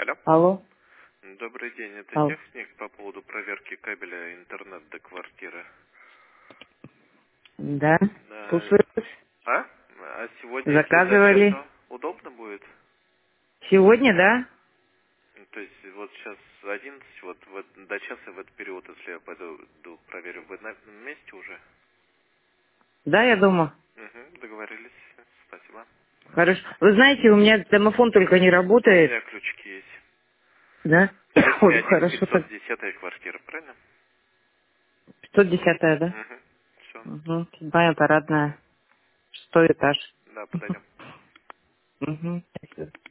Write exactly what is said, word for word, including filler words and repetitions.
Алло. Алло. Добрый день, это Алло. техник по поводу проверки кабеля интернет до квартиры. Да. Да. Слушаю. А? А сегодня, если до Заказывали. часа, удобно будет? Сегодня, да? Ну, то есть вот сейчас одиннадцать, вот, вот до часа в этот период, если я пойду, иду, проверю, вы на месте уже? Да, я дома. Угу, договорились. Спасибо. Хорошо. Вы знаете, у меня домофон только не У работает. меня ключики есть. Да? Восемь Ой, один хорошо пятьсот так. десятая квартира, правильно? пятьсот десятая, да? Угу. Все. Угу. Седьмая парадная. Шестой этаж. Да, подойдем. Угу. Спасибо.